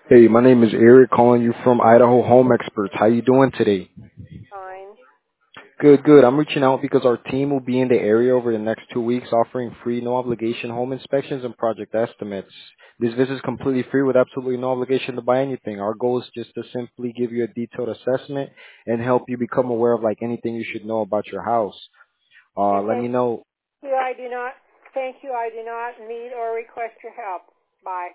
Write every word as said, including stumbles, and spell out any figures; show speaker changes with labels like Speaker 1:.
Speaker 1: Hey, my name is Eric, calling you from Idaho Home Experts. How you doing today?
Speaker 2: Fine.
Speaker 1: Good, good. I'm reaching out because our team will be in the area over the next two weeks offering free, no obligation home inspections and project estimates. This visit is completely free with absolutely no obligation to buy anything. Our goal is just to simply give you a detailed assessment and help you become aware of like anything you should know about your house. Uh,
Speaker 2: And
Speaker 1: let
Speaker 2: thank
Speaker 1: me know.
Speaker 2: you. I do not. Thank you. I do not need or request your help. Bye.